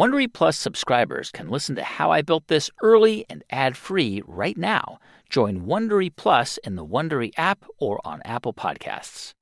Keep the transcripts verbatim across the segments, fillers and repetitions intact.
Wondery Plus subscribers can listen to How I Built This early and ad-free right now. Join Wondery Plus in the Wondery app or on Apple Podcasts.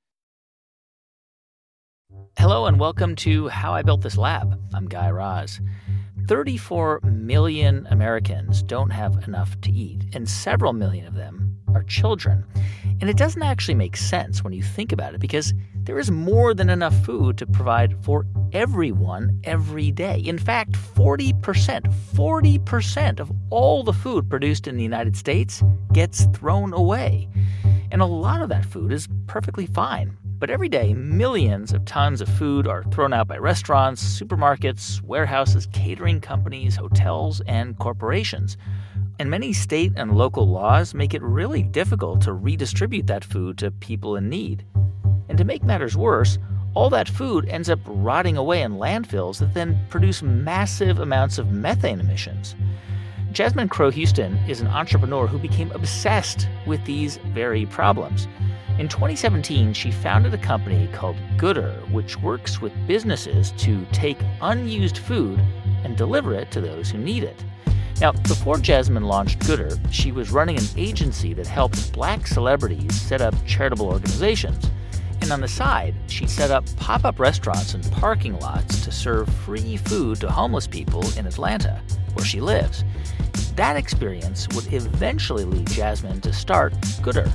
Hello and welcome to How I Built This Lab. I'm Guy Raz. thirty-four million Americans don't have enough to eat, and several million of them are children. And it doesn't actually make sense when you think about it, because there is more than enough food to provide for everyone every day. In fact, forty percent, forty percent of all the food produced in the United States gets thrown away. And a lot of that food is perfectly fine. But every day, millions of tons of food are thrown out by restaurants, supermarkets, warehouses, catering companies, hotels, and corporations. And many state and local laws make it really difficult to redistribute that food to people in need. And to make matters worse, all that food ends up rotting away in landfills that then produce massive amounts of methane emissions. Jasmine Crowe Houston is an entrepreneur who became obsessed with these very problems. In twenty seventeen, she founded a company called Goodr, which works with businesses to take unused food and deliver it to those who need it. Now, before Jasmine launched Goodr, she was running an agency that helped Black celebrities set up charitable organizations. And on the side, she set up pop-up restaurants and parking lots to serve free food to homeless people in Atlanta, where she lives. That experience would eventually lead Jasmine to start Goodr.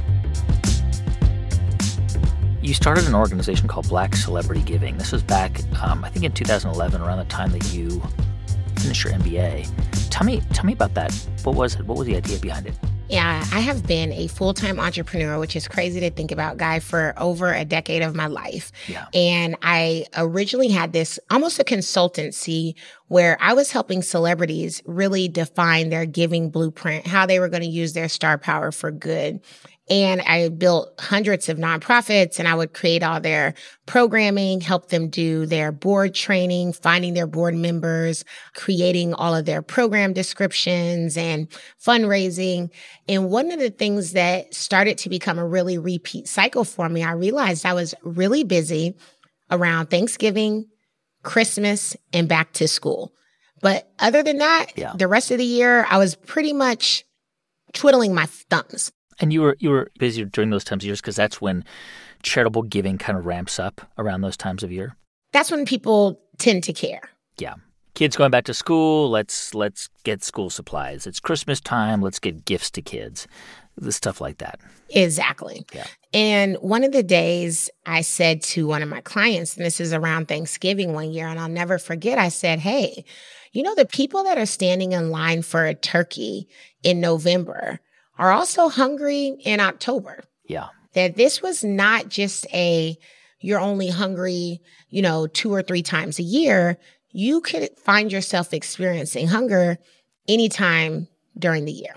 You started an organization called Black Celebrity Giving. This was back, um, I think, in two thousand eleven, around the time that you finished your M B A. Tell me, tell me about that. What was it? What was the idea behind it? Yeah, I have been a full-time entrepreneur, which is crazy to think about, Guy, for over a decade of my life. Yeah. And I originally had this almost a consultancy where I was helping celebrities really define their giving blueprint, how they were going to use their star power for good. And I built hundreds of nonprofits, and I would create all their programming, help them do their board training, finding their board members, creating all of their program descriptions and fundraising. And one of the things that started to become a really repeat cycle for me, I realized I was really busy around Thanksgiving, Christmas, and back to school. But other than that, yeah. the rest of the year, I was pretty much twiddling my thumbs. And you were you were busy during those times of years because that's when charitable giving kind of ramps up around those times of year? That's when people tend to care. Yeah. Kids going back to school, let's let's get school supplies. It's Christmas time, let's get gifts to kids. The stuff like that. Exactly. Yeah. And one of the days I said to one of my clients, and this is around Thanksgiving one year, and I'll never forget, I said, hey, you know, the people that are standing in line for a turkey in November are also hungry in October. Yeah. That this was not just a, you're only hungry, you know, two or three times a year. You could find yourself experiencing hunger anytime during the year.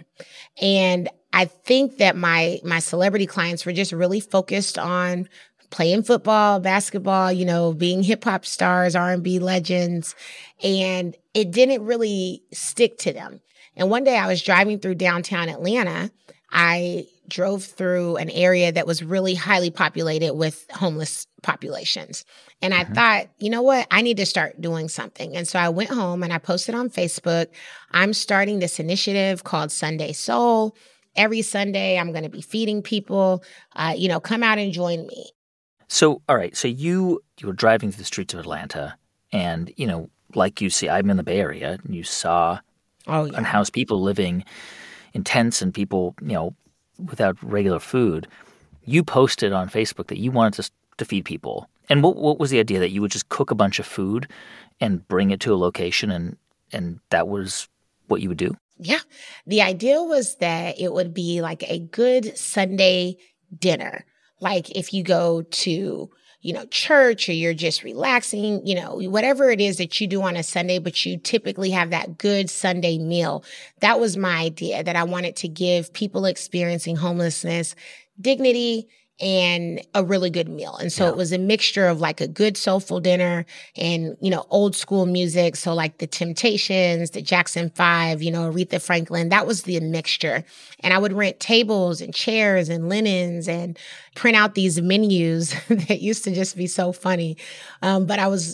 And I think that my, my celebrity clients were just really focused on playing football, basketball, you know, being hip hop stars, R and B legends. And it didn't really stick to them. And one day I was driving through downtown Atlanta. I drove through an area that was really highly populated with homeless populations. And I mm-hmm. thought, you know what? I need to start doing something. And so I went home and I posted on Facebook, I'm starting this initiative called Sunday Soul. Every Sunday, I'm going to be feeding people. Uh, you know, come out and join me. So, all right. So you you were driving through the streets of Atlanta and, you know, like you see, I'm in the Bay Area, and you saw Oh, yeah. unhoused people living in tents and people, you know, without regular food. You posted on Facebook that you wanted to, to feed people. And what what was the idea? That you would just cook a bunch of food and bring it to a location and, and that was what you would do? Yeah. The idea was that it would be like a good Sunday dinner. Like if you go to, you know, church or you're just relaxing, you know, whatever it is that you do on a Sunday, but you typically have that good Sunday meal. That was my idea, that I wanted to give people experiencing homelessness dignity and a really good meal. And so yeah. it was a mixture of like a good soulful dinner and, you know, old school music. So like the Temptations, the Jackson Five, you know, Aretha Franklin, that was the mixture. And I would rent tables and chairs and linens and print out these menus that used to just be so funny. Um, but I was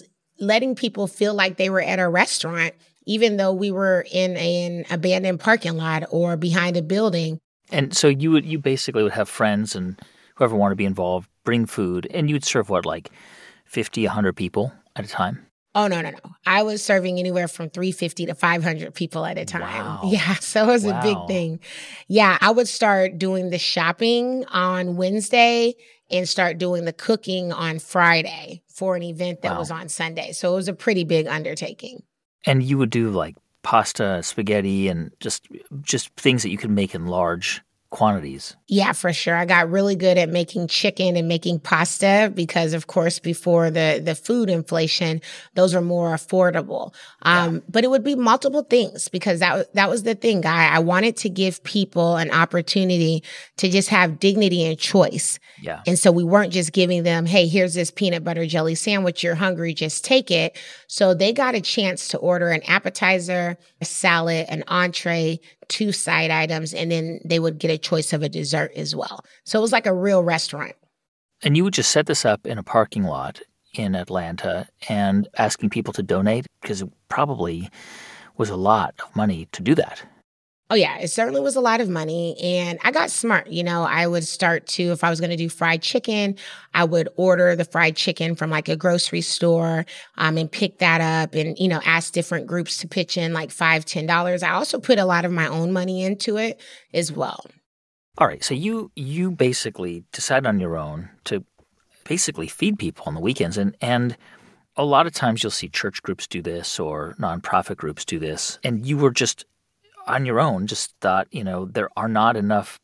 letting people feel like they were at a restaurant, even though we were in an abandoned parking lot or behind a building. And so you would you basically would have friends and whoever wanted to be involved bring food, and you'd serve what, like fifty, one hundred people at a time? Oh, no, no, no. I was serving anywhere from three hundred fifty to five hundred people at a time. Wow. Yeah, so it was Wow. a big thing. Yeah, I would start doing the shopping on Wednesday and start doing the cooking on Friday for an event that Wow. was on Sunday. So it was a pretty big undertaking. And you would do like pasta, spaghetti, and just just things that you could make in large quantities. Yeah, for sure. I got really good at making chicken and making pasta because, of course, before the, the food inflation, those were more affordable. Um, yeah. But it would be multiple things because that, that was the thing, Guy. I wanted to give people an opportunity to just have dignity and choice. Yeah. And so we weren't just giving them, hey, here's this peanut butter jelly sandwich. You're hungry, just take it. So they got a chance to order an appetizer, a salad, an entree, two side items, and then they would get a choice of a dessert as well. So it was like a real restaurant. And you would just set this up in a parking lot in Atlanta and asking people to donate, because it probably was a lot of money to do that. Oh, yeah, it certainly was a lot of money. And I got smart. You know, I would start to, if I was going to do fried chicken, I would order the fried chicken from like a grocery store um, and pick that up and, you know, ask different groups to pitch in like five dollars, ten dollars. I also put a lot of my own money into it as well. All right. So you you basically decide on your own to basically feed people on the weekends. And, and a lot of times you'll see church groups do this or nonprofit groups do this. And you were just on your own, just thought, you know, there are not enough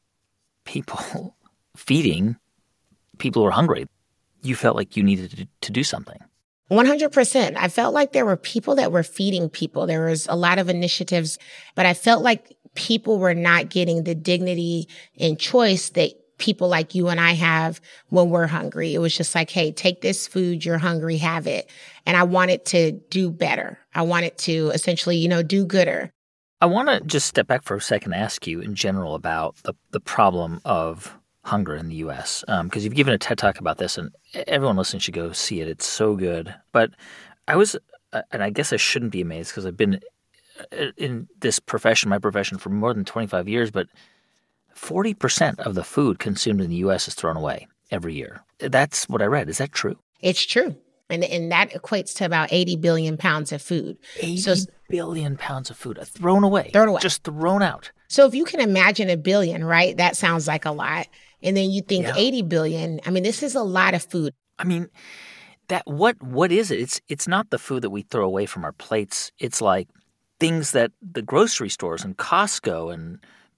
people feeding people who are hungry. You felt like you needed to, to do something. one hundred percent. I felt like there were people that were feeding people. There was a lot of initiatives, but I felt like people were not getting the dignity and choice that people like you and I have when we're hungry. It was just like, hey, take this food. You're hungry, have it. And I wanted to do better. I wanted to essentially, you know, do gooder. I want to just step back for a second and ask you in general about the, the problem of hunger in the U S, because um, you've given a TED Talk about this, and everyone listening should go see it. It's so good. But I was, uh, and I guess I shouldn't be amazed because I've been in this profession, my profession, for more than twenty-five years, but forty percent of the food consumed in the U S is thrown away every year. That's what I read. Is that true? It's true. And and that equates to about eighty billion pounds of food. eighty so, billion pounds of food thrown away. Thrown away. Just thrown out. So if you can imagine a billion, right? That sounds like a lot. And then you think yeah. eighty billion. I mean, this is a lot of food. I mean, that what what is it? It's it's not the food that we throw away from our plates. It's like things that the grocery stores and Costco and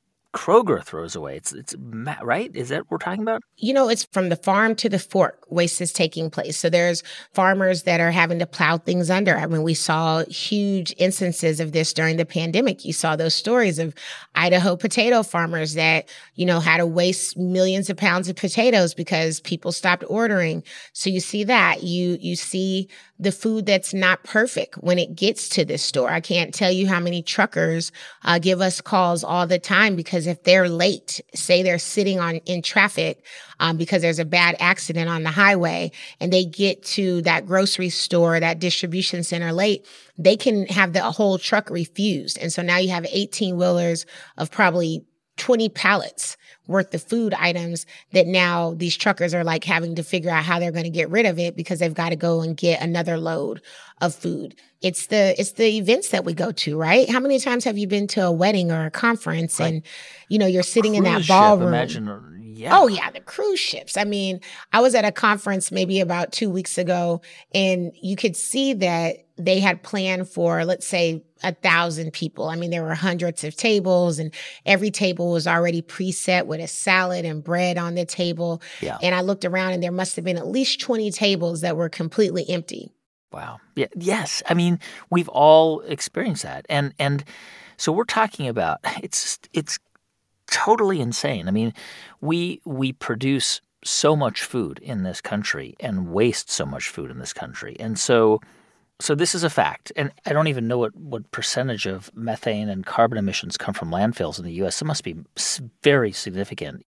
Kroger throws away. It's it's right? Is that what we're talking about? You know, it's from the farm to the fork. Waste is taking place. So there's farmers that are having to plow things under. I mean, we saw huge instances of this during the pandemic. You saw those stories of Idaho potato farmers that, you know, had to waste millions of pounds of potatoes because people stopped ordering. So you see that. You you see the food that's not perfect when it gets to the store. I can't tell you how many truckers uh, give us calls all the time because if they're late, say they're sitting on in traffic um, because there's a bad accident on the highway and they get to that grocery store, that distribution center late, they can have the whole truck refused. And so now you have eighteen wheelers of probably twenty pallets worth of food items that now these truckers are like having to figure out how they're going to get rid of it because they've got to go and get another load of food. It's the it's the events that we go to, right? How many times have you been to a wedding or a conference right. and, you know, you're sitting in that ballroom? Imagine, yeah. Oh, yeah, the cruise ships. I mean, I was at a conference maybe about two weeks ago, and you could see that they had planned for, let's say, a thousand people. I mean, there were hundreds of tables, and every table was already preset with a salad and bread on the table. Yeah. And I looked around, and there must have been at least twenty tables that were completely empty. Wow. Yeah. Yes. I mean, we've all experienced that. And and so we're talking about it's it's totally insane. I mean, we we produce so much food in this country and waste so much food in this country. And so so this is a fact. And I don't even know what, what percentage of methane and carbon emissions come from landfills in the U S. It must be very significant.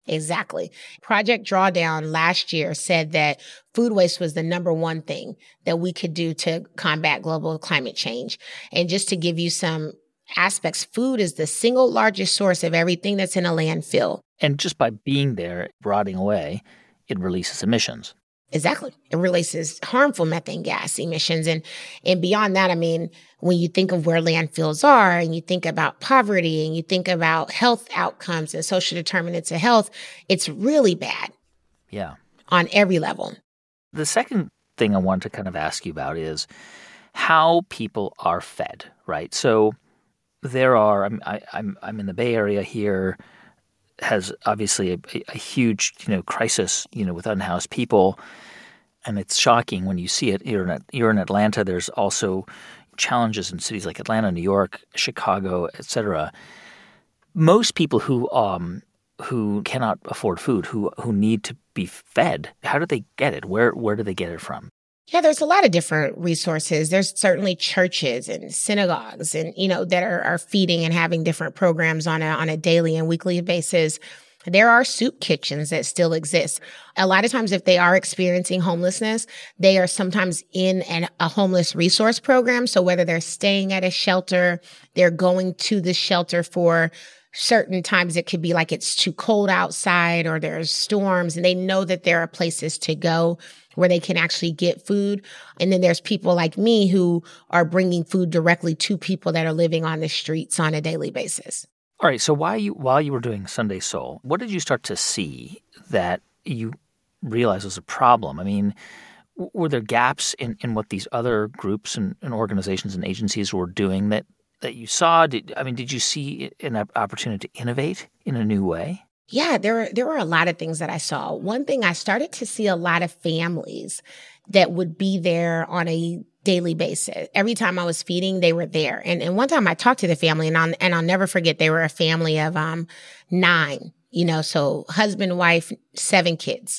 Exactly. Project Drawdown last year said that food waste was the number one thing that we could do to combat global climate change. And just to give you some aspects, food is the single largest source of everything that's in a landfill. And just by being there, rotting away, it releases emissions. Exactly. It releases harmful methane gas emissions. And, and beyond that, I mean, when you think of where landfills are and you think about poverty and you think about health outcomes and social determinants of health, it's really bad. Yeah. On every level. The second thing I wanted to kind of ask you about is how people are fed, right? So there are, I'm, I, I'm, I'm in the Bay Area here, has obviously a, a huge, you know, crisis, you know, with unhoused people. And it's shocking when you see it. You're in, you're in Atlanta. There's also challenges in cities like Atlanta, New York, Chicago, et cetera. Most people who um who cannot afford food, who who need to be fed, how do they get it? Where where do they get it from? Yeah, there's a lot of different resources. There's certainly churches and synagogues and, you know, that are, are feeding and having different programs on a, on a daily and weekly basis. There are soup kitchens that still exist. A lot of times if they are experiencing homelessness, they are sometimes in an, a homeless resource program. So whether they're staying at a shelter, they're going to the shelter for certain times, it could be like it's too cold outside or there's storms, and they know that there are places to go where they can actually get food. And then there's people like me who are bringing food directly to people that are living on the streets on a daily basis. All right. So while you while you were doing Sunday Soul, what did you start to see that you realized was a problem? I mean, w- were there gaps in, in what these other groups and, and organizations and agencies were doing that, that you saw? Did, I mean, did you see an opportunity to innovate in a new way? Yeah, there were, there were a lot of things that I saw. One thing, I started to see a lot of families that would be there on a daily basis. Every time I was feeding, they were there. And, and one time I talked to the family, and I'll, and I'll never forget, they were a family of um nine, you know, so husband, wife, seven kids.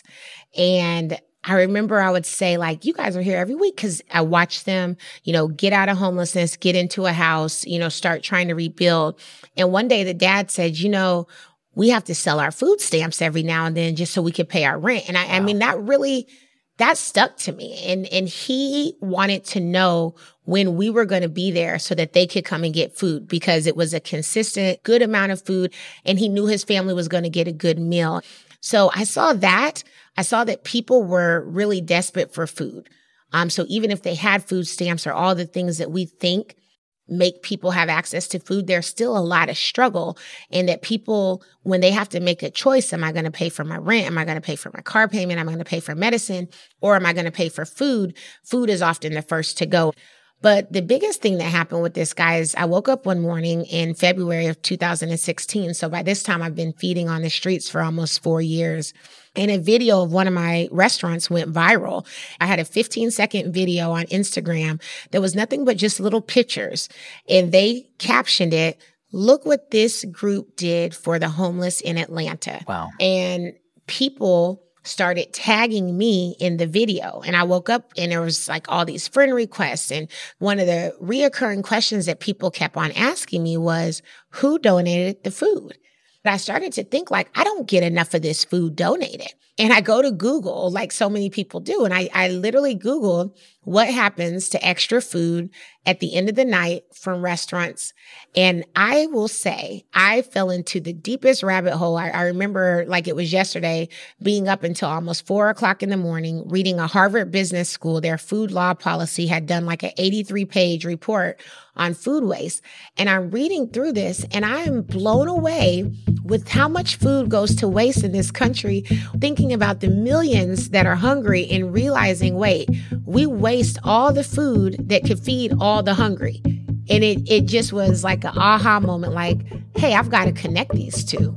And I remember I would say, like, you guys are here every week, because I watched them, you know, get out of homelessness, get into a house, you know, start trying to rebuild. And one day the dad said, you know, we have to sell our food stamps every now and then just so we can pay our rent. And I, wow. I mean, that really, that stuck to me. And, and he wanted to know when we were going to be there so that they could come and get food, because it was a consistent, good amount of food. And he knew his family was going to get a good meal. So I saw that. I saw that people were really desperate for food. Um, so even if they had food stamps or all the things that we think make people have access to food, there's still a lot of struggle. And that people, when they have to make a choice, am I going to pay for my rent? Am I going to pay for my car payment? Am I going to pay for medicine? Or am I going to pay for food? Food is often the first to go. But the biggest thing that happened with this guy is I woke up one morning in February of two thousand sixteen. So by this time, I've been feeding on the streets for almost four years. And a video of one of my restaurants went viral. I had a fifteen second video on Instagram that was nothing but just little pictures. And they captioned it, "Look what this group did for the homeless in Atlanta." Wow. And people started tagging me in the video. And I woke up and there was like all these friend requests. And one of the reoccurring questions that people kept on asking me was, who donated the food? But I started to think, like, I don't get enough of this food donated. And I go to Google, like so many people do. And I, I literally Googled what happens to extra food at the end of the night from restaurants. And I will say, I fell into the deepest rabbit hole. I, I remember, like it was yesterday, being up until almost four o'clock in the morning, reading a Harvard Business School. Their food law policy had done like an eighty-three page report on food waste. And I'm reading through this and I am blown away with how much food goes to waste in this country, thinking about the millions that are hungry and realizing, wait, we waste all the food that could feed all the hungry. And it, it just was like an aha moment, like, hey, I've got to connect these two.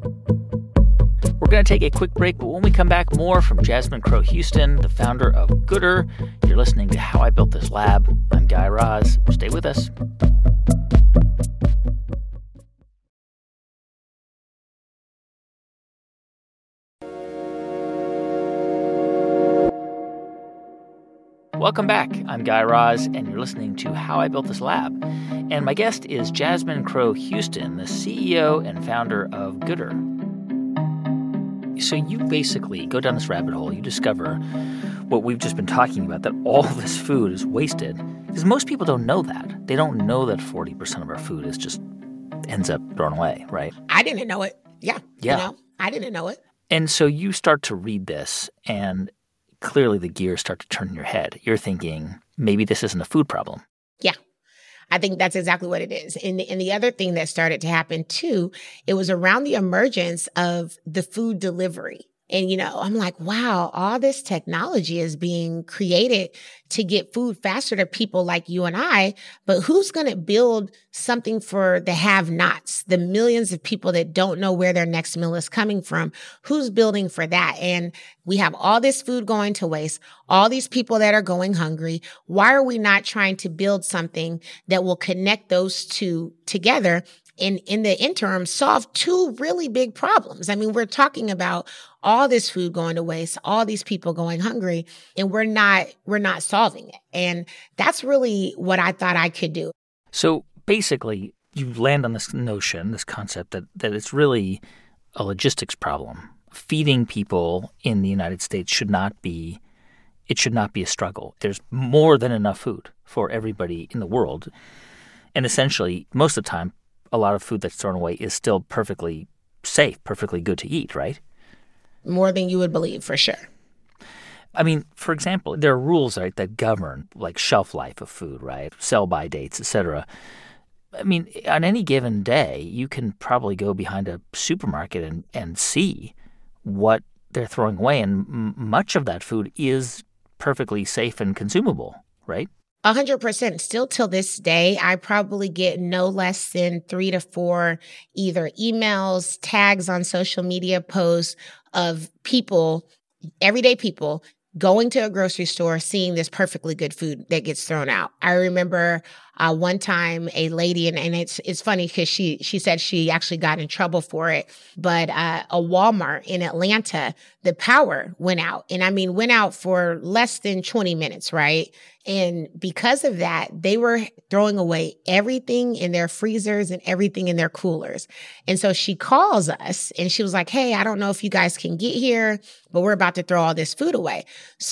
We're going to take a quick break, but when we come back, more from Jasmine Crowe Houston, the founder of Gooder. You're listening to How I Built This Lab. I'm Guy Raz. Stay with us. Welcome back. I'm Guy Raz, and you're listening to How I Built This Lab. And my guest is Jasmine Crowe Houston, the C E O and founder of Gooder. So you basically go down this rabbit hole. You discover what we've just been talking about, that all of this food is wasted. Because most people don't know that. They don't know that forty percent of our food is just ends up thrown away, right? I didn't know it. Yeah. Yeah. You know, I didn't know it. And so you start to read this, and clearly the gears start to turn in your head. You're thinking, maybe this isn't a food problem. Yeah. I think that's exactly what it is. And the, and the other thing that started to happen too, it was around the emergence of the food delivery. And, you know, I'm like, wow, all this technology is being created to get food faster to people like you and I. But who's going to build something for the have-nots, the millions of people that don't know where their next meal is coming from? Who's building for that? And we have all this food going to waste, all these people that are going hungry. Why are we not trying to build something that will connect those two together? And in the interim, solve two really big problems. I mean, we're talking about all this food going to waste, all these people going hungry, and we're not, we're not solving it. And that's really what I thought I could do. So basically, you land on this notion, this concept that, that it's really a logistics problem. Feeding people in the United States should not be, it should not be a struggle. There's more than enough food for everybody in the world. And essentially, most of the time, a lot of food that's thrown away is still perfectly safe, perfectly good to eat, right? More than you would believe, for sure. I mean, for example, there are rules, right, that govern like shelf life of food, right? Sell-by dates, et cetera. I mean, on any given day, you can probably go behind a supermarket and, and see what they're throwing away. And m- much of that food is perfectly safe and consumable, right? A hundred percent. Still till this day, I probably get no less than three to four either emails, tags on social media posts of people, everyday people, going to a grocery store, seeing this perfectly good food that gets thrown out. I remember uh, one time a lady, and, and it's it's funny because she she said she actually got in trouble for it, but uh, a Walmart in Atlanta, the power went out. And I mean, went out for less than twenty minutes, right? And because of that, they were throwing away everything in their freezers and everything in their coolers. And so she calls us and she was like, hey, I don't know if you guys can get here, but we're about to throw all this food away.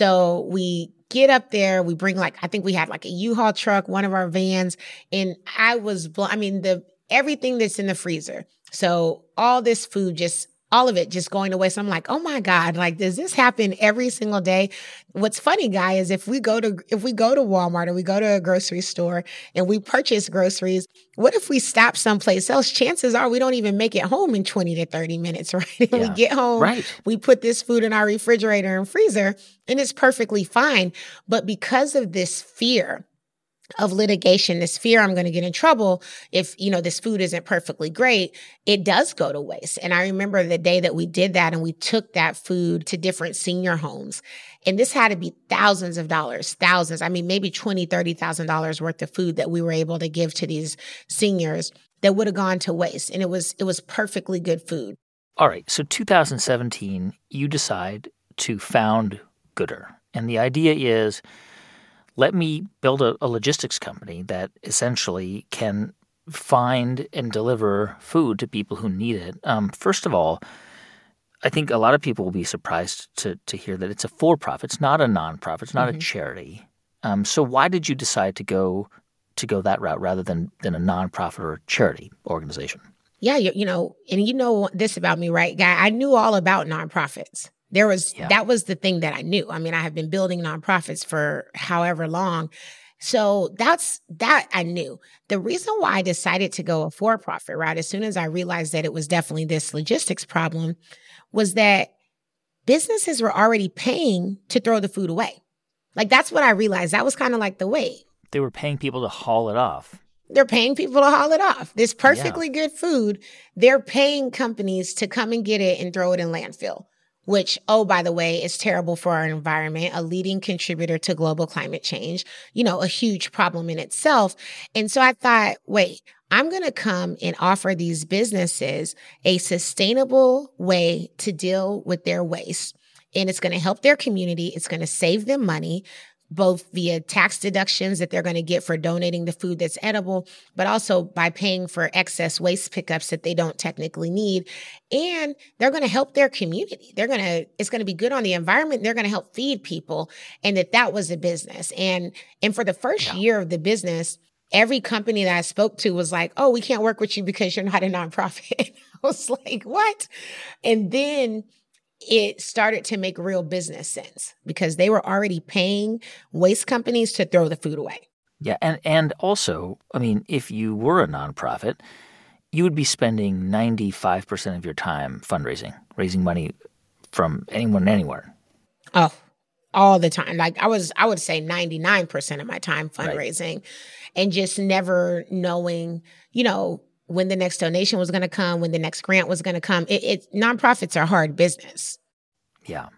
So we get up there, we bring like, I think we had like a U-Haul truck, one of our vans. And I was, bl- I mean, the everything that's in the freezer. So all this food just all of it just going to waste. I'm like, oh my God, like, does this happen every single day? What's funny, Guy, is if we go to, if we go to Walmart or we go to a grocery store and we purchase groceries, what if we stop someplace else? Chances are we don't even make it home in twenty to thirty minutes, right? Yeah. We get home, right. We put this food in our refrigerator and freezer and it's perfectly fine. But because of this fear of litigation, this fear I'm going to get in trouble if, you know, this food isn't perfectly great, it does go to waste. And I remember the day that we did that and we took that food to different senior homes. And this had to be thousands of dollars, thousands. I mean, maybe twenty thousand dollars, thirty thousand dollars worth of food that we were able to give to these seniors that would have gone to waste. And it was, it was perfectly good food. All right. So two thousand seventeen, you decide to found Goodr. And the idea is, let me build a, a logistics company that essentially can find and deliver food to people who need it. Um, first of all, I think a lot of people will be surprised to to hear that it's a for-profit. It's not a nonprofit. It's not mm-hmm. a charity. Um, so why did you decide to go to go that route rather than than a nonprofit or a charity organization? Yeah, you, you know, and you know this about me, right, Guy? I knew all about nonprofits. There was, yeah. that was the thing that I knew. I mean, I have been building nonprofits for however long. So that's, that I knew. The reason why I decided to go a for-profit route, as soon as I realized that it was definitely this logistics problem, was that businesses were already paying to throw the food away. Like, that's what I realized. That was kind of like the way. They were paying people to haul it off. They're paying people to haul it off. This perfectly yeah. good food, they're paying companies to come and get it and throw it in landfill. Which, oh, by the way, is terrible for our environment, a leading contributor to global climate change, you know, a huge problem in itself. And so I thought, wait, I'm going to come and offer these businesses a sustainable way to deal with their waste. And it's going to help their community. It's going to save them money. both via tax deductions that they're going to get for donating the food that's edible, but also by paying for excess waste pickups that they don't technically need. And they're going to help their community. They're going to, it's going to be good on the environment. They're going to help feed people, and that that was a business. And, and for the first Yeah. year of the business, every company that I spoke to was like, oh, we can't work with you because you're not a nonprofit. I was like, what? And then it started to make real business sense because they were already paying waste companies to throw the food away. Yeah, and, and also, I mean, if you were a nonprofit, you would be spending ninety-five percent of your time fundraising, raising money from anyone anywhere. Oh, all the time. Like I was, I would say ninety-nine percent of my time fundraising, Right. and just never knowing, you know, when the next donation was going to come, when the next grant was going to come. It, it nonprofits are hard business. Yeah.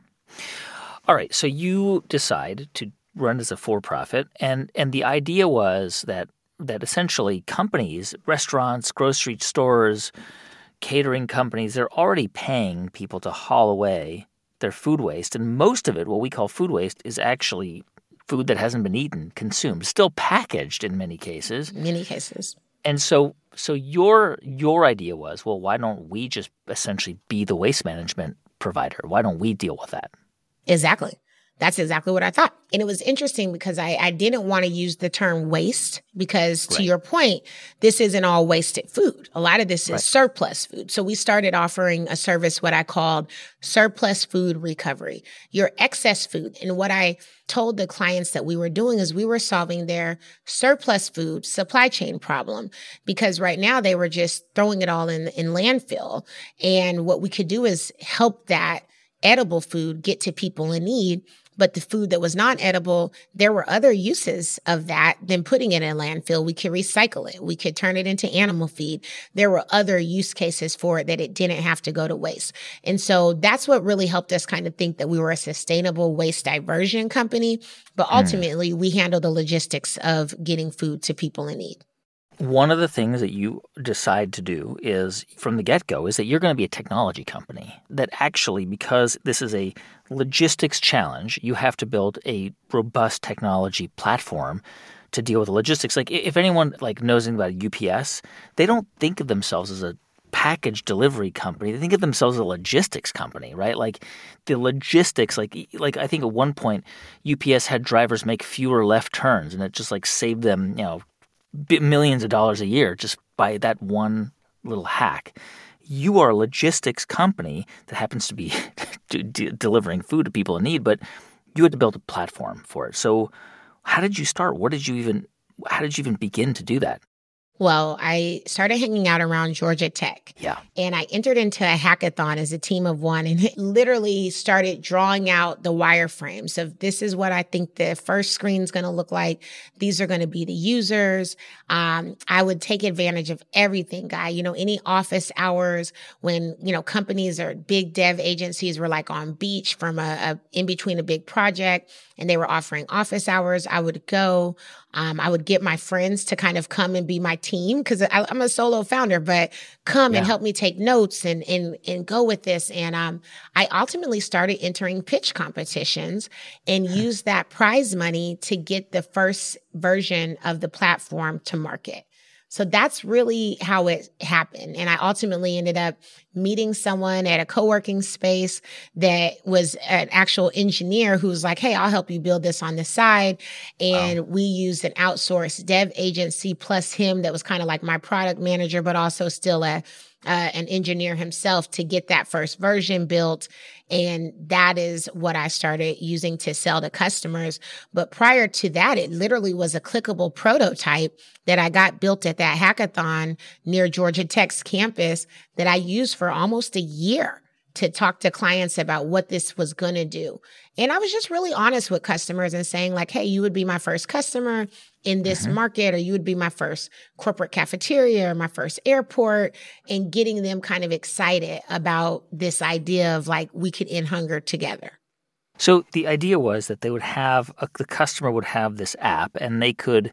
All right. So you decide to run as a for-profit, and and the idea was that that essentially companies, restaurants, grocery stores, catering companies, they're already paying people to haul away their food waste, and most of it, what we call food waste, is actually food that hasn't been eaten, consumed, still packaged in many cases. Many cases. And so so your your idea was, well, why don't we just essentially be the waste management provider? Why don't we deal with that? Exactly. That's exactly what I thought. And it was interesting because I, I didn't want to use the term waste because, to Right. your point, this isn't all wasted food. A lot of this is Right. surplus food. So we started offering a service, what I called surplus food recovery, your excess food. And what I told the clients that we were doing is we were solving their surplus food supply chain problem, because right now they were just throwing it all in, in landfill. And what we could do is help that edible food get to people in need. But the food that was not edible, there were other uses of that than putting it in landfill. We could recycle it. We could turn it into animal feed. There were other use cases for it that it didn't have to go to waste. And so that's what really helped us kind of think that we were a sustainable waste diversion company. But ultimately, we handle the logistics of getting food to people in need. One of the things that you decide to do is, from the get-go, is that you're going to be a technology company. That actually, because this is a logistics challenge, you have to build a robust technology platform to deal with the logistics. Like, if anyone like knows anything about U P S, they don't think of themselves as a package delivery company. They think of themselves as a logistics company, right? Like the logistics, like like I think at one point U P S had drivers make fewer left turns, and it just like saved them, you know, millions of dollars a year just by that one little hack. You are a logistics company that happens to be d- d- delivering food to people in need, but you had to build a platform for it. So how did you start? What did you even, how did you even begin to do that? Well, I started hanging out around Georgia Tech. Yeah. And I entered into a hackathon as a team of one and literally started drawing out the wireframes of this is what I think the first screen is going to look like. These are going to be the users. Um, I would take advantage of everything, Guy. You know, any office hours when, you know, companies or big dev agencies were like on beach from a, a in between a big project and they were offering office hours, I would go. Um, I would get my friends to kind of come and be my team because I'm a solo founder, but come Yeah. and help me take notes and and and go with this. And um, I ultimately started entering pitch competitions and used that prize money to get the first version of the platform to market. So that's really how it happened. And I ultimately ended up meeting someone at a co-working space that was an actual engineer who was like, hey, I'll help you build this on the side. And wow. we used an outsourced dev agency plus him that was kind of like my product manager, but also still a Uh, an engineer himself to get that first version built. And that is what I started using to sell to customers. But prior to that, it literally was a clickable prototype that I got built at that hackathon near Georgia Tech's campus that I used for almost a year to talk to clients about what this was going to do. And I was just really honest with customers and saying like, hey, you would be my first customer in this mm-hmm. market, or you would be my first corporate cafeteria or my first airport, and getting them kind of excited about this idea of like, we could end hunger together. So the idea was that they would have, a, the customer would have this app and they could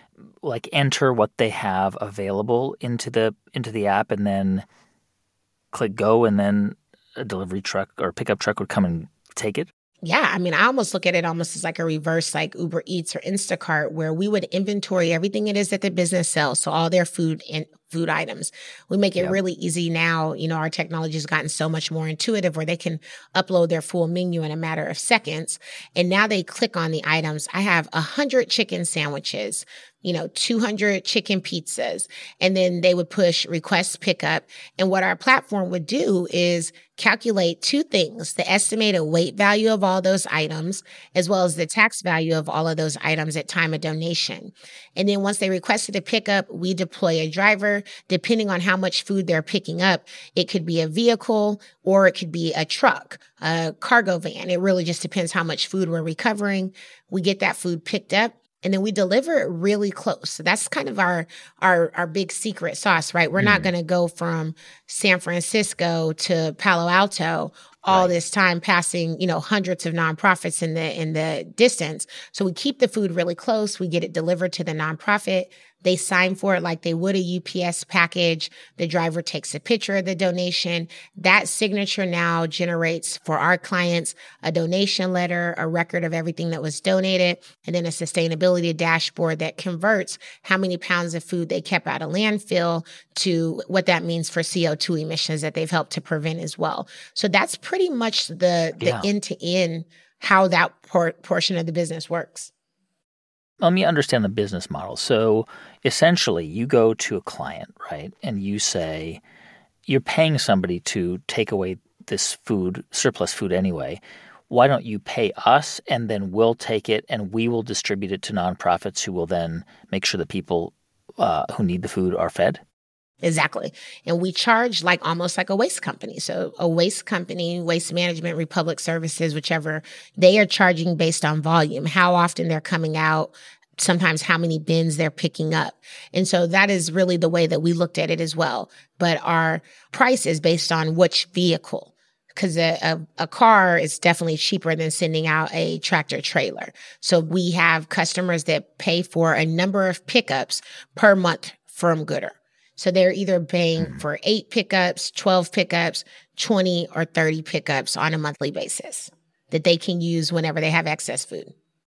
like enter what they have available into the into the app and then click go, and then a delivery truck or pickup truck would come and take it? Yeah, I mean, I almost look at it almost as like a reverse, like Uber Eats or Instacart, where we would inventory everything it is that the business sells. So all their food and food items. We make it Yep. really easy now. You know, our technology has gotten so much more intuitive where they can upload their full menu in a matter of seconds. And now they click on the items. I have a hundred chicken sandwiches, you know, two hundred chicken pizzas, and then they would push request pickup. And what our platform would do is calculate two things, the estimated weight value of all those items, as well as the tax value of all of those items at time of donation. And then once they requested a pickup, we deploy a driver. Depending on how much food they're picking up, it could be a vehicle or it could be a truck, a cargo van. It really just depends how much food we're recovering. We get that food picked up, and then we deliver it really close. So that's kind of our our our big secret sauce, right? We're mm. not going to go from San Francisco to Palo Alto all right. this time, passing, you know, hundreds of nonprofits in the in the distance. So we keep the food really close. We get it delivered to the nonprofit. They sign for it like they would a U P S package. The driver takes a picture of the donation. That signature now generates for our clients a donation letter, a record of everything that was donated, and then a sustainability dashboard that converts how many pounds of food they kept out of landfill to what that means for C O two emissions that they've helped to prevent as well. So that's pretty much the, the yeah. end-to-end how that por- portion of the business works. Let me understand the business model. So essentially, you go to a client, right, and you say you're paying somebody to take away this food, surplus food anyway. Why don't you pay us, and then we'll take it and we will distribute it to nonprofits who will then make sure the people uh, who need the food are fed? Exactly. And we charge like almost like a waste company. So a waste company, Waste Management, Republic Services, whichever, they are charging based on volume, how often they're coming out, sometimes how many bins they're picking up. And so that is really the way that we looked at it as well. But our price is based on which vehicle. Because a, a, a car is definitely cheaper than sending out a tractor trailer. So we have customers that pay for a number of pickups per month from Goodr. So they're either paying mm-hmm. for eight pickups, twelve pickups, twenty or thirty pickups on a monthly basis that they can use whenever they have excess food.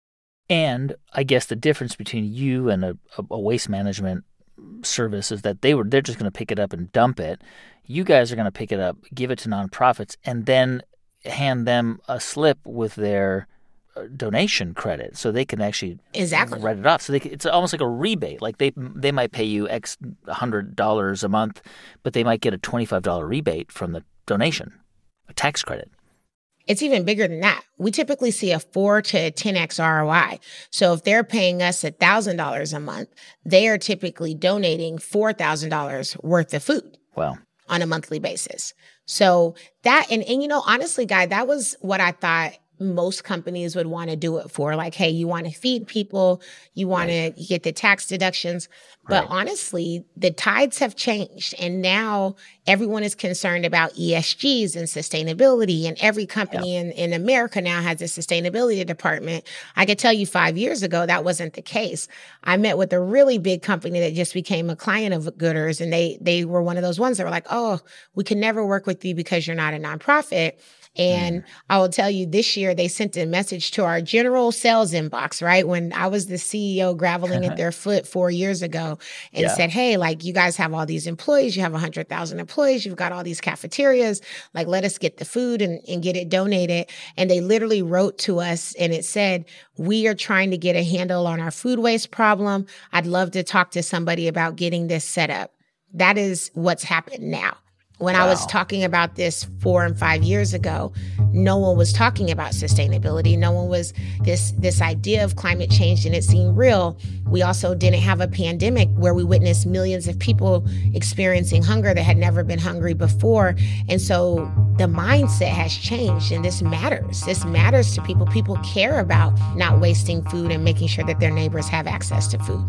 And I guess the difference between you and a, a waste management service is that they were they're just going to pick it up and dump it. You guys are going to pick it up, give it to nonprofits, and then hand them a slip with their donation credit, so they can actually exactly write it off. So they can, it's almost like a rebate. Like they they might pay you X hundred dollars a month, but they might get a twenty five dollar rebate from the donation, a tax credit. It's even bigger than that. We typically see a four to ten x R O I. So if they're paying us a thousand dollars a month, they are typically donating four thousand dollars worth of food. Wow. On a monthly basis. So that, and, and you know, honestly, Guy, that was what I thought most companies would want to do it for. Like, hey, you want to feed people, you want right. to get the tax deductions. But right. honestly, the tides have changed. And now everyone is concerned about E S Gs and sustainability. And every company yep. in, in America now has a sustainability department. I could tell you five years ago, that wasn't the case. I met with a really big company that just became a client of Goodr's. And they, they were one of those ones that were like, oh, we can never work with you because you're not a nonprofit. And mm. I will tell you, this year they sent a message to our general sales inbox, right? When I was the C E O graveling at their foot four years ago and yeah. said, hey, like you guys have all these employees, you have one hundred thousand employees, you've got all these cafeterias, like let us get the food and, and get it donated. And they literally wrote to us and it said, we are trying to get a handle on our food waste problem. I'd love to talk to somebody about getting this set up. That is what's happened now. When wow. I was talking about this four and five years ago, no one was talking about sustainability. No one was this this idea of climate change and it seemed real. We also didn't have a pandemic where we witnessed millions of people experiencing hunger that had never been hungry before. And so the mindset has changed and this matters. This matters to people. People care about not wasting food and making sure that their neighbors have access to food.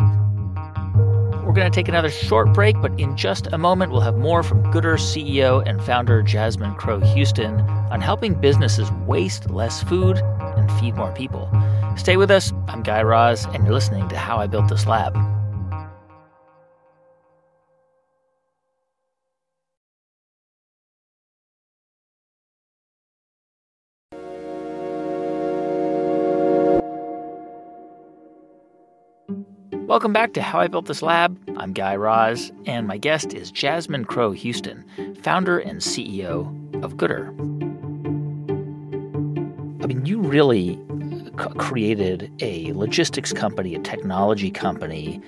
We're going to take another short break, but in just a moment, we'll have more from Goodr C E O and founder Jasmine Crowe Houston on helping businesses waste less food and feed more people. Stay with us. I'm Guy Raz, and you're listening to How I Built This Lab. Welcome back to How I Built This Lab. I'm Guy Raz, and my guest is Jasmine Crowe Houston, founder and C E O of Goodr. I mean, you really c- created a logistics company, a technology company,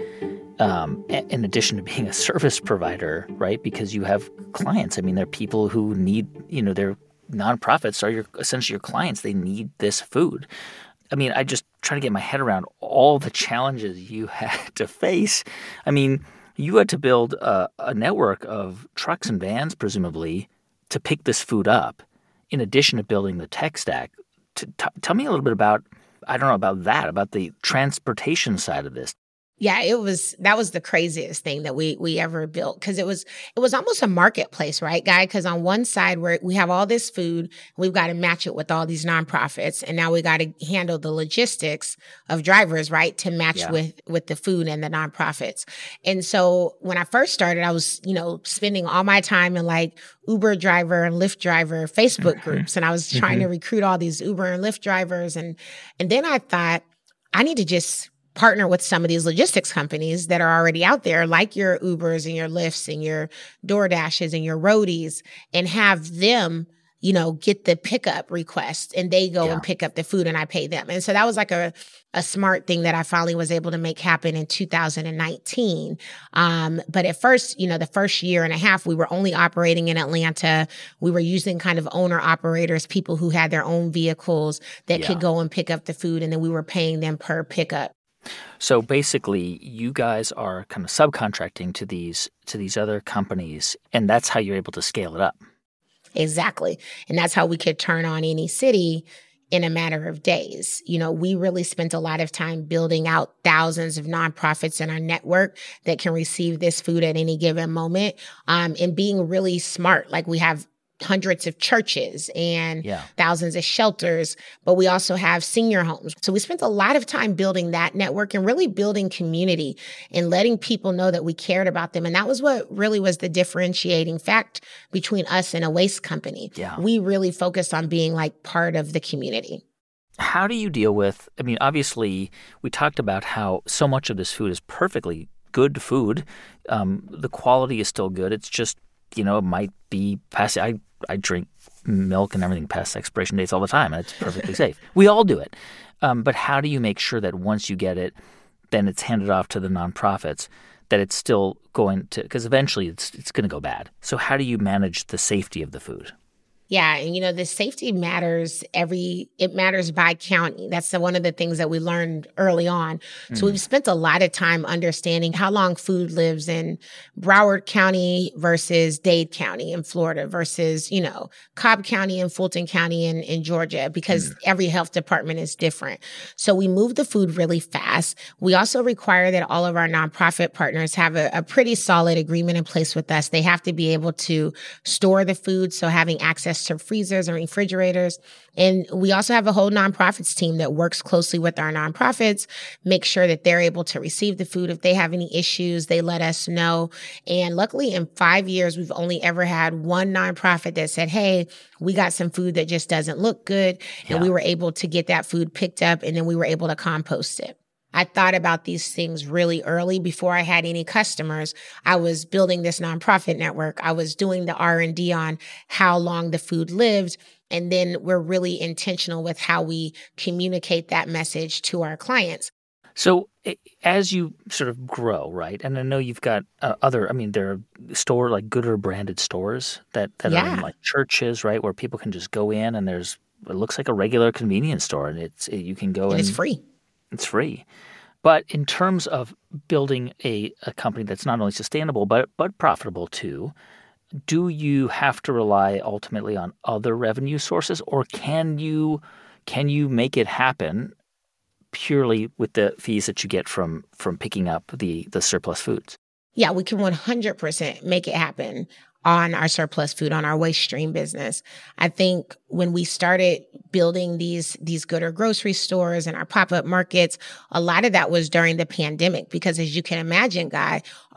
um, in addition to being a service provider, right? Because you have clients. I mean, they're people who need, you know, they're nonprofits are your essentially your clients. They need this food. I mean, I just try to get my head around all the challenges you had to face. I mean, you had to build a, a network of trucks and vans, presumably, to pick this food up, in addition to building the tech stack. To, t- tell me a little bit about, I don't know, about that, about the transportation side of this. Yeah, it was, that was the craziest thing that we we ever built, because it was it was almost a marketplace, right, Guy? Because on one side, where we have all this food, we've got to match it with all these nonprofits, and now we got to handle the logistics of drivers, right, to match Yeah. with with the food and the nonprofits. And so when I first started, I was, you know, spending all my time in like Uber driver and Lyft driver Facebook groups, and I was trying Mhm. to recruit all these Uber and Lyft drivers, and and then I thought, I need to just partner with some of these logistics companies that are already out there, like your Ubers and your Lyfts and your DoorDashes and your Roadies, and have them, you know, get the pickup request, and they go Yeah. and pick up the food and I pay them. And so that was like a, a smart thing that I finally was able to make happen in two thousand nineteen. Um, but at first, you know, the first year and a half, we were only operating in Atlanta. We were using kind of owner operators, people who had their own vehicles that Yeah. could go and pick up the food. And then we were paying them per pickup. So basically, you guys are kind of subcontracting to these to these other companies, and that's how you're able to scale it up. Exactly. And that's how we could turn on any city in a matter of days. You know, we really spent a lot of time building out thousands of nonprofits in our network that can receive this food at any given moment, um, and being really smart. Like, we have hundreds of churches and Yeah. thousands of shelters, but we also have senior homes. So we spent a lot of time building that network and really building community and letting people know that we cared about them. And that was what really was the differentiating fact between us and a waste company. Yeah. We really focused on being like part of the community. How do you deal with, I mean, obviously, we talked about how so much of this food is perfectly good food. Um, the quality is still good. It's just, you know, it might be past, I, I drink milk and everything past expiration dates all the time, and it's perfectly safe. We all do it. Um, but how do you make sure that once you get it, then it's handed off to the nonprofits, that it's still going to, because eventually it's it's going to go bad. So how do you manage the safety of the food? Yeah. And, you know, the safety matters every, it matters by county. That's the, one of the things that we learned early on. So Mm. we've spent a lot of time understanding how long food lives in Broward County versus Dade County in Florida versus, you know, Cobb County and Fulton County in, in Georgia, because Mm. every health department is different. So we move the food really fast. We also require that all of our nonprofit partners have a, a pretty solid agreement in place with us. They have to be able to store the food. So having access to freezers and refrigerators. And we also have a whole nonprofits team that works closely with our nonprofits, make sure that they're able to receive the food. If they have any issues, they let us know. And luckily, in five years, we've only ever had one nonprofit that said, hey, we got some food that just doesn't look good. And Yeah. we were able to get that food picked up, and then we were able to compost it. I thought about these things really early before I had any customers. I was building this nonprofit network. I was doing the R and D on how long the food lived. And then we're really intentional with how we communicate that message to our clients. So i- as you sort of grow, right, and I know you've got uh, other, I mean, there are store like Goodr branded stores that, that are Yeah. in like churches, right, where people can just go in and there's, it looks like a regular convenience store, and it's it, you can go And and it's free. It's free. But in terms of building a, a company that's not only sustainable but but profitable too, do you have to rely ultimately on other revenue sources, or can you can you make it happen purely with the fees that you get from from picking up the the surplus foods? Yeah, we can one hundred percent make it happen on our surplus food, on our waste stream business. I think when we started building these, these Goodr grocery stores and our pop-up markets, a lot of that was during the pandemic, because as you can imagine, Guy,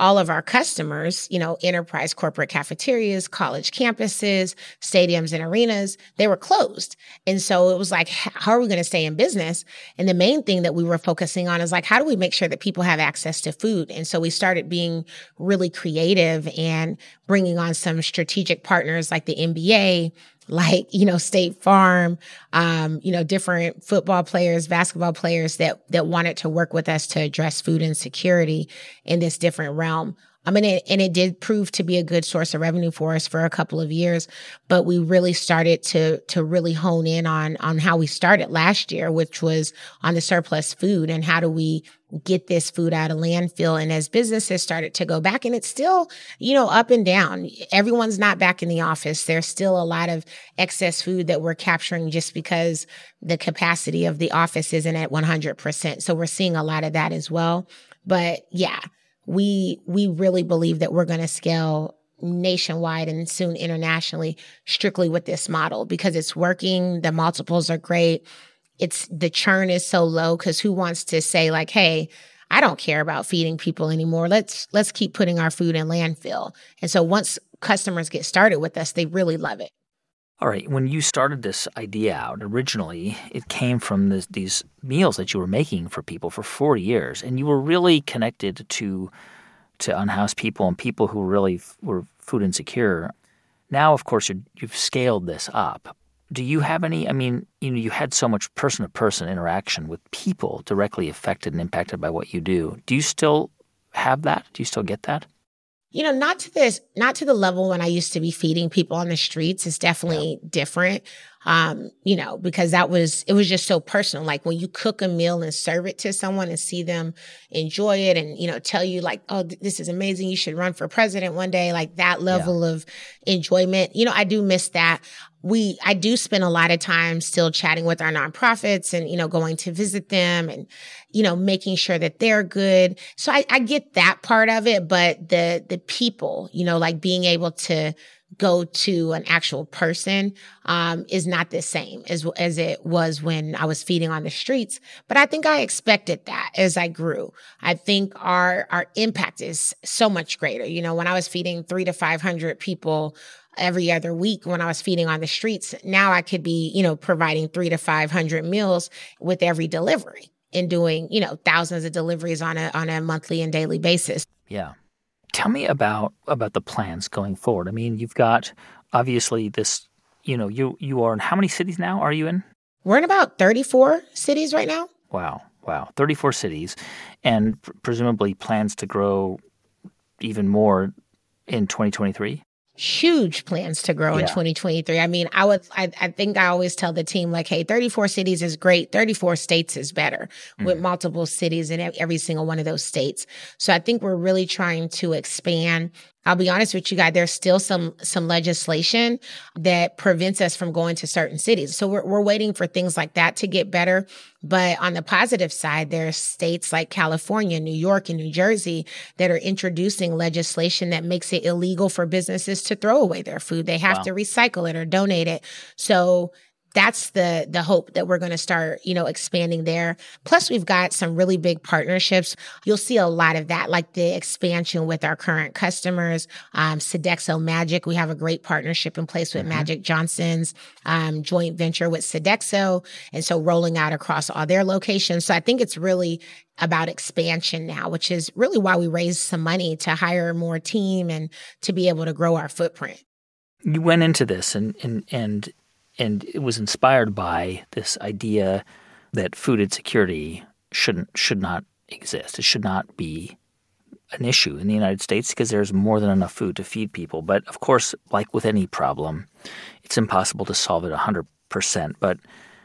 all of our customers, you know, enterprise corporate cafeterias, college campuses, stadiums and arenas, they were closed. And so it was like, how are we going to stay in business? And the main thing that we were focusing on is like, how do we make sure that people have access to food? And so we started being really creative and bringing on some strategic partners like the N B A, like, you know, State Farm, um, you know, different football players, basketball players that, that wanted to work with us to address food insecurity in this different realm. I mean, it, and it did prove to be a good source of revenue for us for a couple of years, but we really started to, to really hone in on, on how we started last year, which was on the surplus food and how do we get this food out of landfill. And as businesses started to go back, and it's still, you know, up and down, everyone's not back in the office. There's still a lot of excess food that we're capturing just because the capacity of the office isn't at one hundred percent. So we're seeing a lot of that as well. But yeah, we, we really believe that we're going to scale nationwide and soon internationally strictly with this model because it's working. The multiples are great. It's the churn is so low because who wants to say like, hey, I don't care about feeding people anymore. Let's, let's keep putting our food in landfill. And so once customers get started with us, they really love it. All right. When you started this idea out, originally, it came from this, these meals that you were making for people for four years, and you were really connected to to unhoused people and people who really f- were food insecure. Now, of course, you're, you've scaled this up. Do you have any, I mean, you know, you had so much person-to-person interaction with people directly affected and impacted by what you do. Do you still have that? Do you still get that? You know, not to this, not to the level when I used to be feeding people on the streets. It's definitely yeah. different. Um, you know, because that was, it was just so personal. Like when you cook a meal and serve it to someone and see them enjoy it and, you know, tell you like, oh, th- this is amazing. You should run for president one day. Like that level yeah. of enjoyment. You know, I do miss that. We, I do spend a lot of time still chatting with our nonprofits and, you know, going to visit them and, you know, making sure that they're good. So I, I get that part of it, but the, the people, you know, like being able to go to an actual person, um, is not the same as, as it was when I was feeding on the streets. But I think I expected that as I grew. I think our, our impact is so much greater. You know, when I was feeding three to five hundred people every other week when I was feeding on the streets, now I could be, you know, providing three to five hundred meals with every delivery and doing, you know, thousands of deliveries on a, on a monthly and daily basis. Yeah. Tell me about, about the plans going forward. I mean, you've got obviously this, you know, you, you are in how many cities now are you in? We're in about thirty-four cities right now. Wow. Wow. thirty-four cities and pr- presumably plans to grow even more in twenty twenty-three. Huge plans to grow yeah. in twenty twenty-three. I mean, I would, I, I think I always tell the team like, hey, thirty-four cities is great. thirty-four states is better mm-hmm. with multiple cities in every single one of those states. So I think we're really trying to expand. I'll be honest with you guys, there's still some, some legislation that prevents us from going to certain cities. So we're, we're waiting for things like that to get better. But on the positive side, there are states like California, New York, and New Jersey that are introducing legislation that makes it illegal for businesses to throw away their food. They have wow. to recycle it or donate it. So that's the the hope that we're going to start, you know, expanding there. Plus, we've got some really big partnerships. You'll see a lot of that, like the expansion with our current customers. Um, Sodexo Magic, we have a great partnership in place with mm-hmm. Magic Johnson's um, joint venture with Sodexo. And so rolling out across all their locations. So I think it's really about expansion now, which is really why we raised some money to hire more team and to be able to grow our footprint. You went into this and and and And it was inspired by this idea that food insecurity shouldn't should not exist. It should not be an issue in the United States because there's more than enough food to feed people. But of course, like with any problem, it's impossible to solve it one hundred percent. But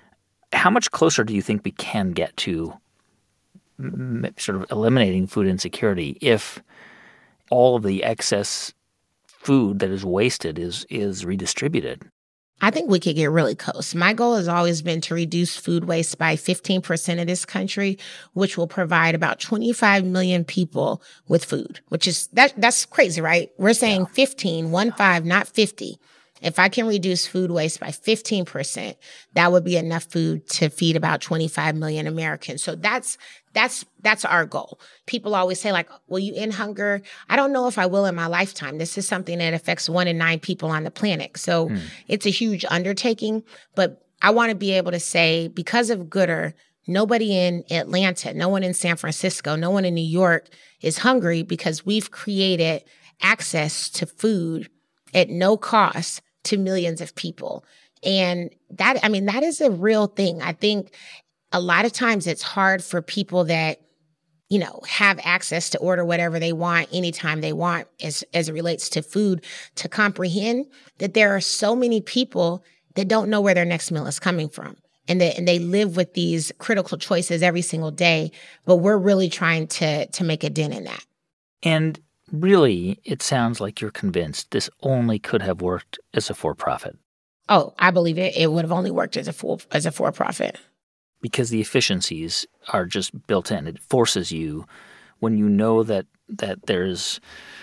how much closer do you think we can get to m- sort of eliminating food insecurity if all of the excess food that is wasted is is redistributed? I think we could get really close. My goal has always been to reduce food waste by fifteen percent of this country, which will provide about twenty-five million people with food, which is, that that's crazy, right? We're saying yeah. fifteen, one five, not fifty. If I can reduce food waste by fifteen percent, that would be enough food to feed about twenty-five million Americans. So that's that's that's our goal. People always say, like, will you end hunger? I don't know if I will in my lifetime. This is something that affects one in nine people on the planet. So mm. it's a huge undertaking. But I want to be able to say, because of Goodr, nobody in Atlanta, no one in San Francisco, no one in New York is hungry because we've created access to food at no cost to millions of people. And that, I mean, that is a real thing. I think a lot of times it's hard for people that, you know, have access to order whatever they want anytime they want as, as it relates to food to comprehend that there are so many people that don't know where their next meal is coming from. And they, and they live with these critical choices every single day. But we're really trying to, to make a dent in that. And really, it sounds like you're convinced this only could have worked as a for-profit. Oh, I believe it. It would have only worked as a full, as a for-profit. Because the efficiencies are just built in. It forces you, when you know that that there's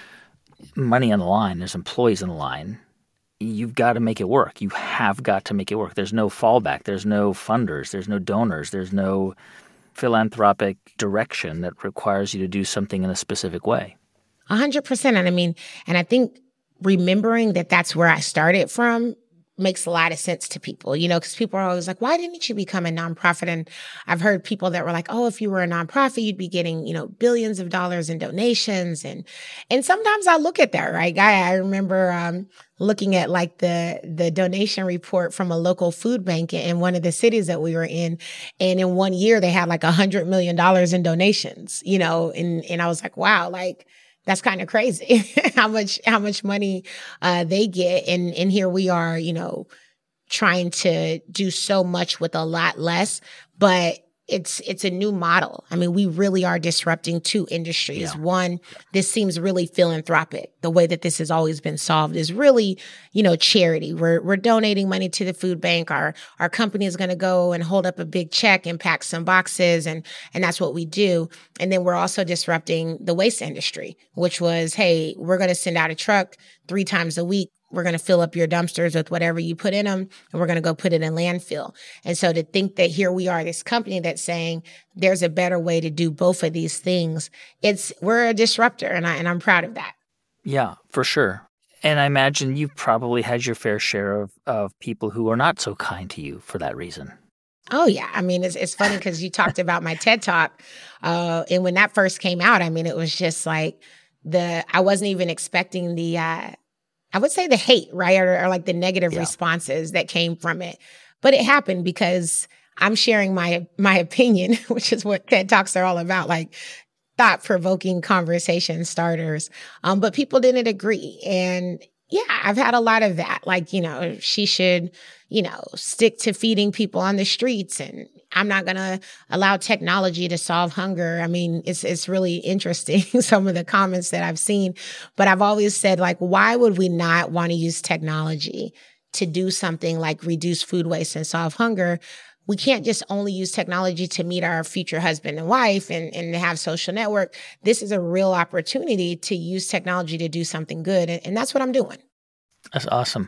money on the line, there's employees on the line, you've got to make it work. You have got to make it work. There's no fallback. There's no funders. There's no donors. There's no philanthropic direction that requires you to do something in a specific way. A hundred percent. And I mean, and I think remembering that that's where I started from makes a lot of sense to people, you know, because people are always like, why didn't you become a nonprofit? And I've heard people that were like, oh, if you were a nonprofit, you'd be getting, you know, billions of dollars in donations. And, and sometimes I look at that, right, Guy? I remember, um, looking at like the, the donation report from a local food bank in one of the cities that we were in. And in one year, they had like a hundred million dollars in donations, you know, and, and I was like, wow, like, that's kind of crazy how much, how much money, uh, they get. And, and here we are, you know, trying to do so much with a lot less, but it's, it's a new model. I mean, we really are disrupting two industries. Yeah. One, this seems really philanthropic. The way that this has always been solved is really, you know, charity. We're, we're donating money to the food bank. Our, our company is going to go and hold up a big check and pack some boxes. And, and that's what we do. And then we're also disrupting the waste industry, which was, hey, we're going to send out a truck three times a week. We're going to fill up your dumpsters with whatever you put in them, and we're going to go put it in landfill. And so to think that here we are, this company that's saying there's a better way to do both of these things, it's we're a disruptor, and, I, and I'm proud of that. Yeah, for sure. And I imagine you've probably had your fair share of, of people who are not so kind to you for that reason. Oh, yeah. I mean, it's it's funny because you talked about my TED Talk. Uh, and when that first came out, I mean, it was just like the I wasn't even expecting the uh I would say the hate, right? Or, or like the negative yeah. responses that came from it. But it happened because I'm sharing my, my opinion, which is what TED Talks are all about, like thought-provoking conversation starters. Um, but people didn't agree. And yeah, I've had a lot of that. Like, you know, she should, you know, stick to feeding people on the streets, and I'm not going to allow technology to solve hunger. I mean, it's it's really interesting, some of the comments that I've seen. But I've always said, like, why would we not want to use technology to do something like reduce food waste and solve hunger? We can't just only use technology to meet our future husband and wife and, and have social network. This is a real opportunity to use technology to do something good. And, and that's what I'm doing. That's awesome.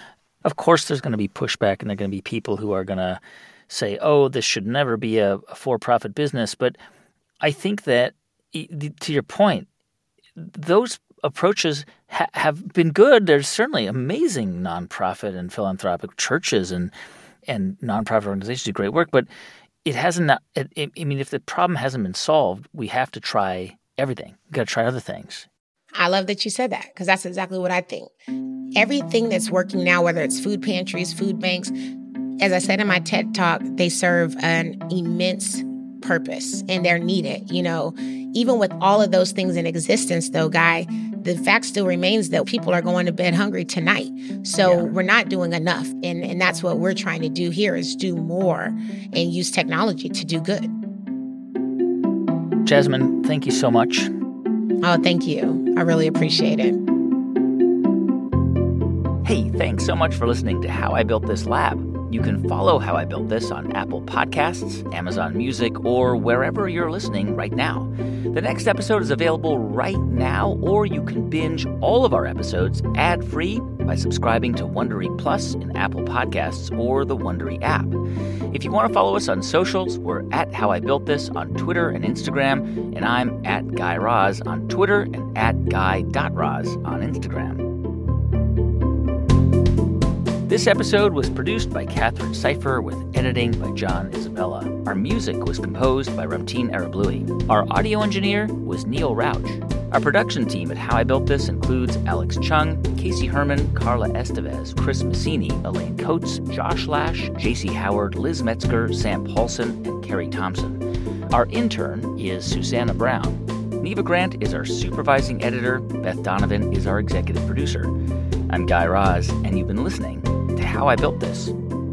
Of course, there's going to be pushback, and there are going to be people who are going to say, oh, this should never be a, a for-profit business. But I think that, to your point, those approaches ha- have been good. There's certainly amazing nonprofit and philanthropic churches and and nonprofit organizations do great work, but it hasn't. It, it, I mean, if the problem hasn't been solved, we have to try everything. We've got to try other things. I love that you said that, because that's exactly what I think. Everything that's working now, whether it's food pantries, food banks, as I said in my TED Talk, they serve an immense purpose and they're needed. You know, even with all of those things in existence, though, Guy, the fact still remains that people are going to bed hungry tonight. So yeah. we're not doing enough. And, and that's what we're trying to do here, is do more and use technology to do good. Jasmine, thank you so much. Oh, thank you. I really appreciate it. Hey, thanks so much for listening to How I Built This Lab. You can follow How I Built This on Apple Podcasts, Amazon Music, or wherever you're listening right now. The next episode is available right now, or you can binge all of our episodes ad-free by subscribing to Wondery Plus in Apple Podcasts or the Wondery app. If you want to follow us on socials, we're at How I Built This on Twitter and Instagram, and I'm at Guy Raz on Twitter and at guy dot raz on Instagram. This episode was produced by Catherine Cipher with editing by John Isabella. Our music was composed by Ramtin Arablouei. Our audio engineer was Neil Rauch. Our production team at How I Built This includes Alex Chung, Casey Herman, Carla Estevez, Chris Massini, Elaine Coates, Josh Lash, J C Howard, Liz Metzger, Sam Paulson, and Carrie Thompson. Our intern is Susanna Brown. Neva Grant is our supervising editor. Beth Donovan is our executive producer. I'm Guy Raz, and you've been listening to How I Built This.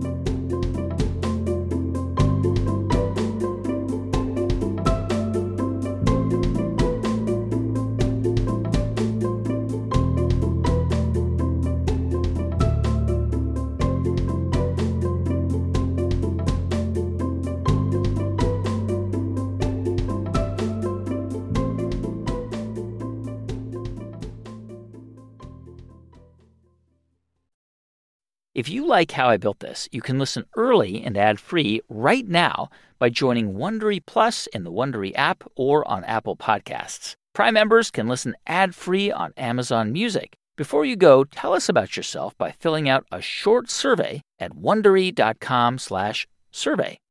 If you like How I Built This, you can listen early and ad-free right now by joining Wondery Plus in the Wondery app or on Apple Podcasts. Prime members can listen ad-free on Amazon Music. Before you go, tell us about yourself by filling out a short survey at wondery dot com slash survey.